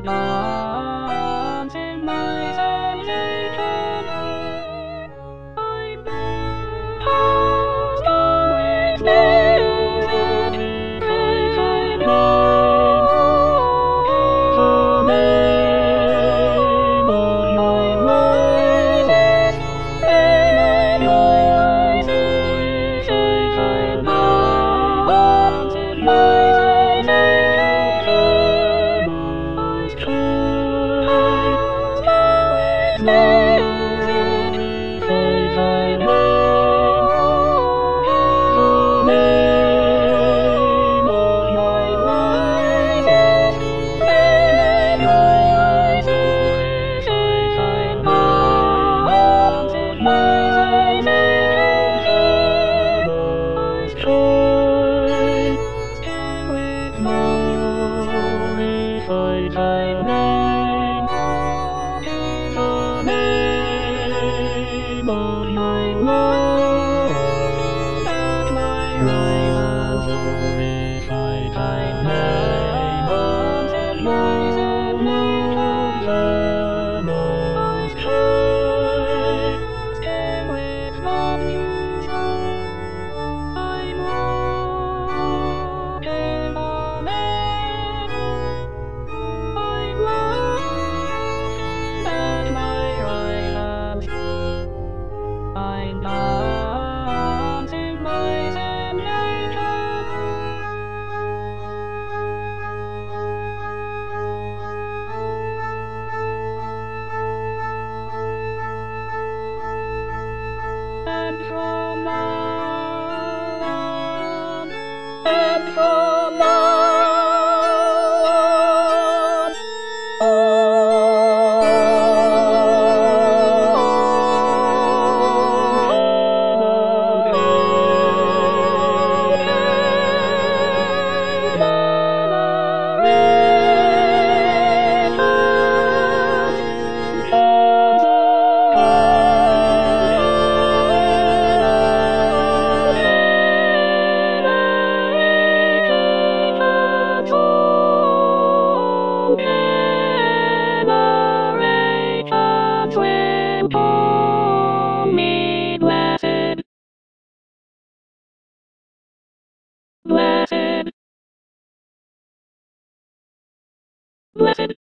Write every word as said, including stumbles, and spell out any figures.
dance in my sensation. I'm past always living, faith I know. The name of my life, name of my life, faith I know. In my sensation, I trust always living, faith I know. The name of my life, name of my life, faith I know. In my sensation, I trust with glory, faith I name. The name of my Lord and my right and glory, faith I name. In my sensation, I trust with glory. I'm walking on air. I'm laughing at my right hand. I'm dancing my sensation. And from now on, and from now on, generations will call me blessed, blessed, blessed.